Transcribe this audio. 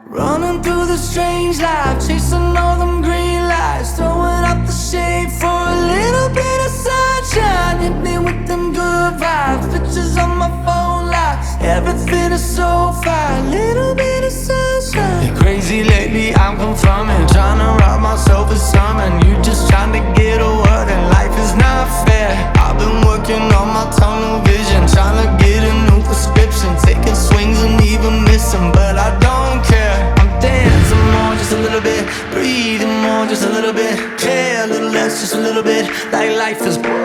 Running through the strange life, chasing all them green lights, throwing up the shade for a little bit of sunshine. Hit me with them good vibes, pictures on my phone like everything is so fine. Little bit of sunshine. You're crazy lately, I'm confirming, trying to rob myself of something. You just trying to get a word and life is not fair. I've been working on my tunnel vision, trying to get a new prescription, taking swings and even missing, but I don't care. I'm dancing more, just a little bit, breathing more, just a little bit, care a little less, just a little bit, like life is